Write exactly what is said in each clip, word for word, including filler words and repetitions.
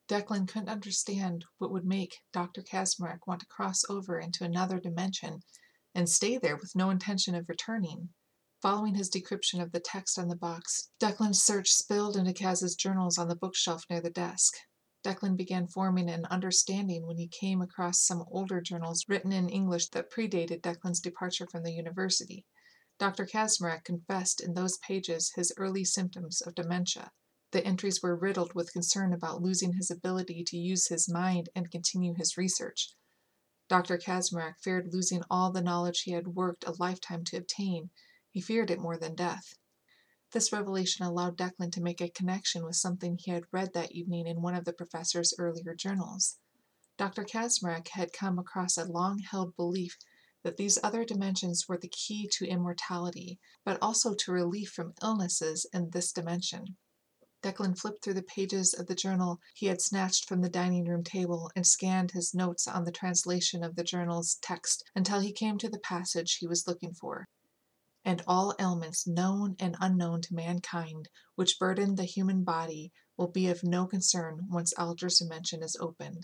Declan couldn't understand what would make Doctor Kaczmarek want to cross over into another dimension and stay there with no intention of returning. Following his decryption of the text on the box, Declan's search spilled into Kaz's journals on the bookshelf near the desk. Declan began forming an understanding when he came across some older journals written in English that predated Declan's departure from the university. Doctor Kaczmarek confessed in those pages his early symptoms of dementia. The entries were riddled with concern about losing his ability to use his mind and continue his research. Doctor Kaczmarek feared losing all the knowledge he had worked a lifetime to obtain. He feared it more than death. This revelation allowed Declan to make a connection with something he had read that evening in one of the professor's earlier journals. Doctor Kaczmarek had come across a long-held belief that these other dimensions were the key to immortality, but also to relief from illnesses in this dimension. Declan flipped through the pages of the journal he had snatched from the dining room table and scanned his notes on the translation of the journal's text until he came to the passage he was looking for. And all ailments known and unknown to mankind which burden the human body will be of no concern once Alger's dimension is opened.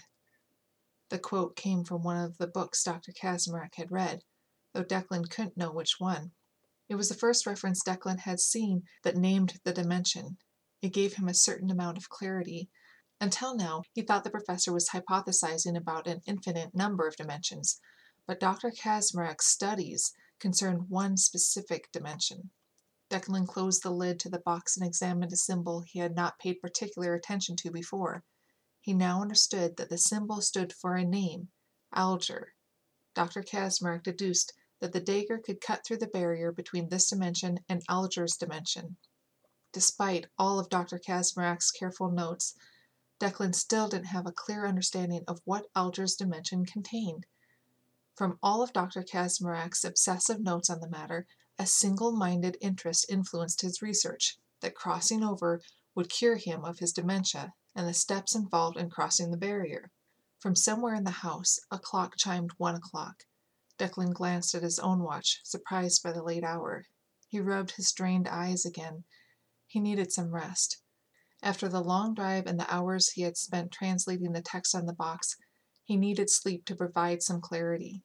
The quote came from one of the books Doctor Kaczmarek had read, though Declan couldn't know which one. It was the first reference Declan had seen that named the dimension. It gave him a certain amount of clarity. Until now, he thought the professor was hypothesizing about an infinite number of dimensions, but Doctor Kaczmarek's studies concerned one specific dimension. Declan closed the lid to the box and examined a symbol he had not paid particular attention to before. He now understood that the symbol stood for a name, Alger. Doctor Kaczmarek deduced that the dagger could cut through the barrier between this dimension and Alger's dimension. Despite all of Doctor Kaczmarek's careful notes, Declan still didn't have a clear understanding of what Alger's dimension contained. From all of Doctor Kaczmarek's obsessive notes on the matter, a single-minded interest influenced his research, that crossing over would cure him of his dementia and the steps involved in crossing the barrier. From somewhere in the house, a clock chimed one o'clock. Declan glanced at his own watch, surprised by the late hour. He rubbed his strained eyes again. He needed some rest. After the long drive and the hours he had spent translating the text on the box, he needed sleep to provide some clarity.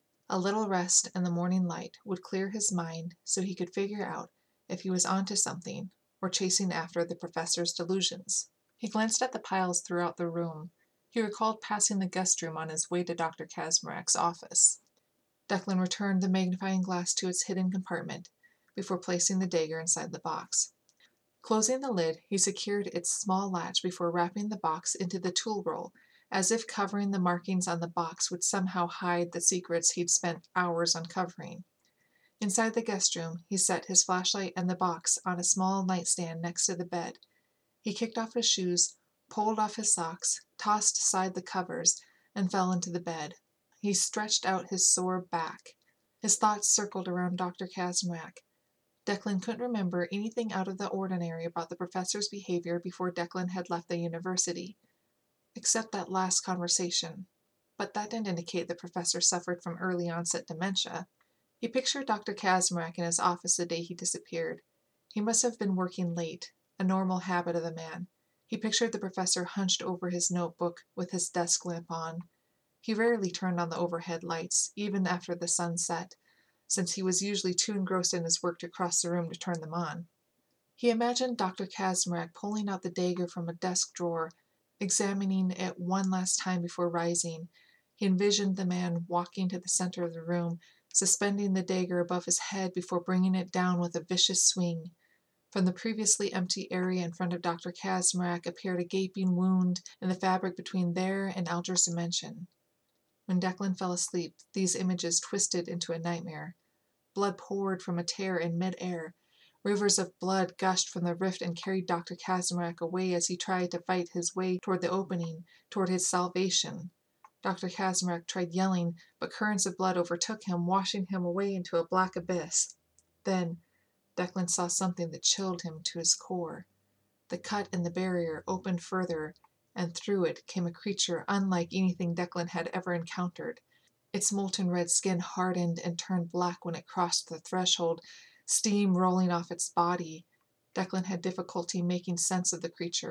A little rest and the morning light would clear his mind so he could figure out if he was onto something or chasing after the professor's delusions. He glanced at the piles throughout the room. He recalled passing the guest room on his way to Doctor Kaczmarek's office. Declan returned the magnifying glass to its hidden compartment before placing the dagger inside the box. Closing the lid, he secured its small latch before wrapping the box into the tool roll, as if covering the markings on the box would somehow hide the secrets he'd spent hours uncovering. Inside the guest room, he set his flashlight and the box on a small nightstand next to the bed. He kicked off his shoes, pulled off his socks, tossed aside the covers, and fell into the bed. He stretched out his sore back. His thoughts circled around Doctor Kaczmarek. Declan couldn't remember anything out of the ordinary about the professor's behavior before Declan had left the university, except that last conversation. But that didn't indicate the professor suffered from early-onset dementia. He pictured Doctor Kaczmarek in his office the day he disappeared. He must have been working late, a normal habit of the man. He pictured the professor hunched over his notebook with his desk lamp on. He rarely turned on the overhead lights, even after the sun set, since he was usually too engrossed in his work to cross the room to turn them on. He imagined Doctor Kaczmarek pulling out the dagger from a desk drawer, examining it one last time before rising. He envisioned the man walking to the center of the room, suspending the dagger above his head before bringing it down with a vicious swing. From the previously empty area in front of Doctor Kaczmarek appeared a gaping wound in the fabric between there and Alger's dimension. When Declan fell asleep, these images twisted into a nightmare. Blood poured from a tear in mid-air. Rivers of blood gushed from the rift and carried Doctor Kaczmarek away as he tried to fight his way toward the opening, toward his salvation. Doctor Kaczmarek tried yelling, but currents of blood overtook him, washing him away into a black abyss. Then, Declan saw something that chilled him to his core. The cut in the barrier opened further, and through it came a creature unlike anything Declan had ever encountered. Its molten red skin hardened and turned black when it crossed the threshold, steam rolling off its body. Declan had difficulty making sense of the creature,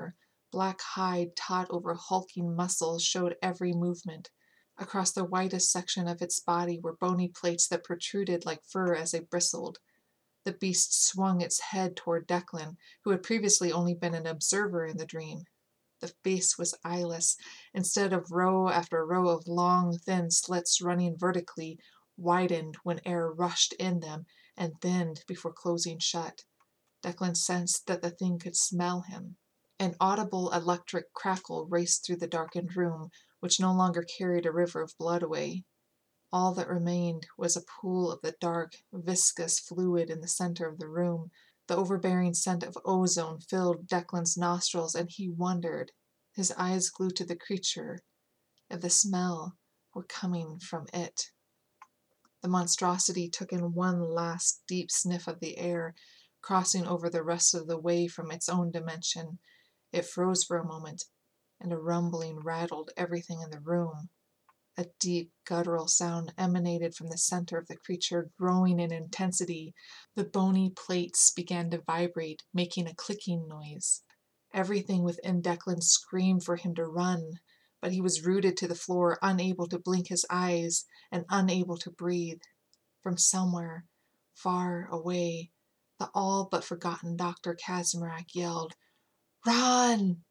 Black hide taut over hulking muscles showed every movement. Across the widest section of its body were bony plates that protruded like fur as they bristled. The beast swung its head toward Declan, who had previously only been an observer in the dream. The face was eyeless. Instead of row after row of long, thin slits running vertically, widened when air rushed in them and thinned before closing shut. Declan sensed that the thing could smell him. An audible electric crackle raced through the darkened room, which no longer carried a river of blood away. All that remained was a pool of the dark, viscous fluid in the center of the room. The overbearing scent of ozone filled Declan's nostrils, and he wondered, his eyes glued to the creature, if the smell were coming from it. The monstrosity took in one last deep sniff of the air, crossing over the rest of the way from its own dimension. It froze for a moment, and a rumbling rattled everything in the room. A deep guttural sound emanated from the center of the creature, growing in intensity. The bony plates began to vibrate, making a clicking noise. Everything within Declan screamed for him to run, but he was rooted to the floor, unable to blink his eyes and unable to breathe. From somewhere, far away, the all but forgotten Doctor Kaczmarek yelled, "Run!